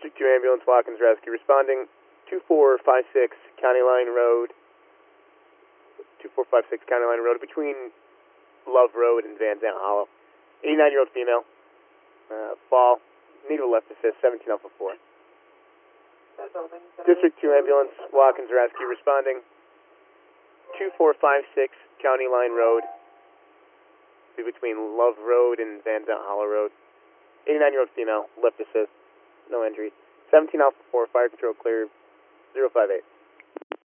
District 2 Ambulance, Watkins Rescue, responding 2456 County Line Road, 2456 County Line Road, between Love Road and Van Zandt Hollow. 89-year-old female, fall, need a left assist, 17 Alpha 4. District 2 Ambulance, Watkins Rescue, responding 2456 County Line Road, between Love Road and Van Zandt Hollow Road. 89-year-old female, left assist, no injuries. 17 Alpha 4, fire control clear, 058.